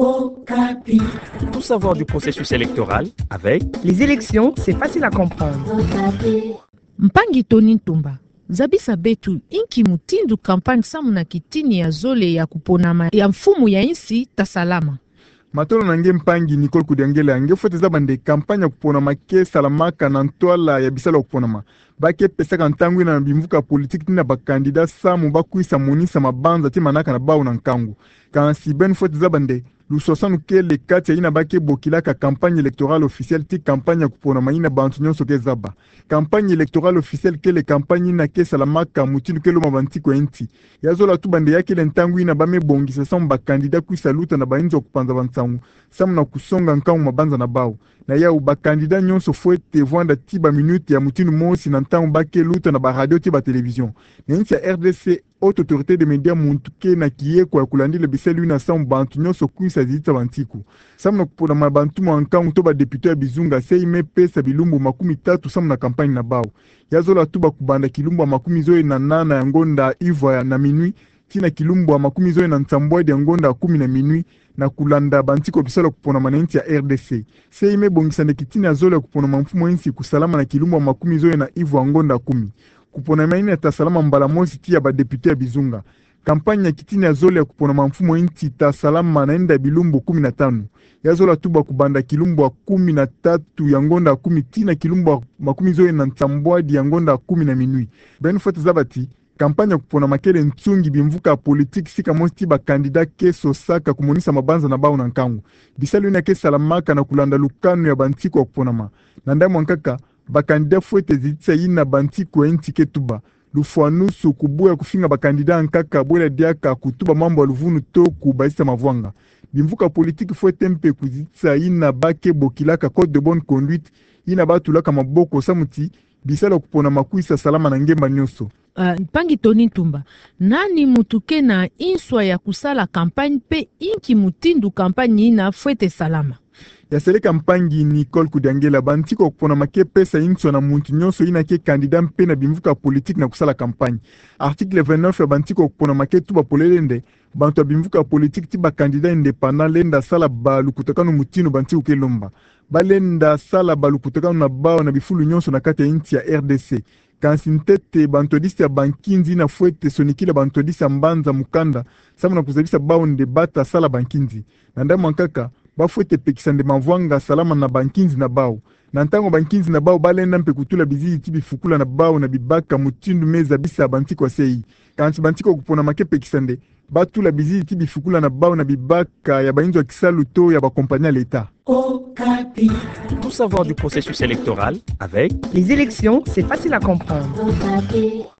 Okapi. Tout savoir du processus électoral avec les élections, c'est facile à comprendre. Mpangi Tony Ntumba zabisa betu inki mutindu kampani samu na kitini ya zole ya kuponama ya mfumu ya insi tasalama. Matolo nange mpangi Nicole Kudiangele ange foteza bande kampanya kuponama ke salamaka na ntwala ya bisala kuponama. Bake pesaka ntangu na bimvuka politiki tina bakandida samu bakuisa monisa mabanza ti manaka na bao na nkangu. Kansi ben foteza bande lusosanu ke le kati ya ina bake bokilaka campagne électorale officielle ti campagne kuponama ina bantu nyonso ke zaba. Campagne électorale officielle ke le campagne ina ke salamaka mutinu ke loma bantiko enti. Yazola tu bande yake le ntangu ina bame bongisa samu bakandida kuisa luta na bainzo kupanza bantangu. Samu na kusonga nkangu mabanza na bao. Na yau bakandida nyonso fwete vwanda ti ba minute ya mutinu mosi na ntangu bake luta na ba radio ti ba television. Na inti ya RDC haute autorité de médias muntuke na kiyeko ya kulandile biselu ina samu bantu nyonso kuisa zita bantiku. Samu na kupona mabantu mwankangu to ba depute ya bizunga seime pesa bilumbu 30 samu na kampani na bao. Yazola tu bakubanda kilumbu wa 18 ya ngonda Ivoire na minui tina kilumbu wa 19 na nsambwadi ya ngonda 10 na minui na kulanda bantiko bisala kupona manenti ya RDC. Seime bongisa kitini azola kupona mfumo ensi kusalama na kilumbu wa 19 na Ivoire ngonda 10. Kupona maini ya tasalama mbala mosi tia ba depute ya bizunga. Kampanya kitini azola ya kupona mfumo ensi tasalama na enda bilumbu 15. Yazola tuba kubanda kilumbu wa 13 ya ngonda 10 tina kilumbu wa 19 na nsambwadi ya ngonda 10 na minui. Ben fote zabati kampanya kupona makele ntungi bimvuka politiki sika mosti ba kandida keso saka kumonisa mabanza na bao na nkangu. Bisalu ina ke salamaka na kulanda lukano ya bantiko wa kuponama. Nanda mwankaka, ba kandida fuete zitisa ina bantiko enti ketuba. Lufuanusu kubuya kufinga ba kandida nkaka bwela diaka kutuba mambo wa luvunu toku baisa mavwanga. Bimvuka politiki fuete mpe kuzitisa ina bake bokilaka code de bonne conduite ina batulaka maboko samuti bisala kupona makuisa salama na ngemba nyoso. Mpangi Tony Ntumba, nani mutuke na inswa ya kusala kampani pe inki mutindu kampani ina fuete salama? Ya sele kampangi Nicole Kudiangela bantiko kupona make pesa inswa na muntu nyonso ina ke kandida mpe na bimvuka politique na kusala kampani. Article 29 ya bantiko kupona make tuba polelende bantu ya bimvuka politique ti ba kandida indépendant lenda sala balukutakano mutino bantiko ke lomba. Balenda sala balukutakano na bao na bifulu nyonso na kati ya inti ya RDC. Kansi ntete bantodisi ya bankinzi na fuete sonikile bantodisi ya mbanza mukanda samu na kuzabisa bao nde bata sala bankinzi. Nanda mwankaka bafuete pekisa nde mavwanga salama na bankinzi na bao. Na ntango bankinzi na bao balenda mpe kutula bizizi tibi fukula na bao na bibaka mutindu meza bisa bantiko sei. Kansi bantiko kupona make pekisa nde batula bizizi tibi fukula na bao na bibaka ya bainzo ya kisalu to ya bakompania l'État. Okapi. tout savoir du processus électoral avec Les élections, c'est facile à comprendre. Okapi.